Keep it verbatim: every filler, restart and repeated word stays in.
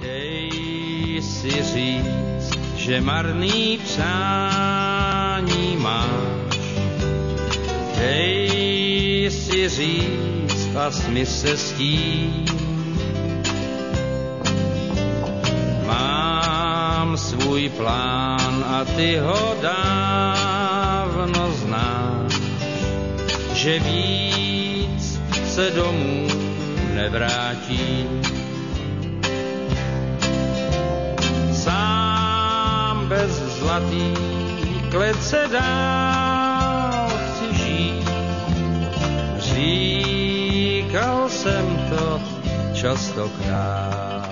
Dej si říct, že marný přání máš. Dej si říct a smy se s tím. Mám svůj plán a ty ho dávno znáš, že víc se domů nevrátí. Sám bez zlatý klece dál chci žít. Říkal jsem to častokrát.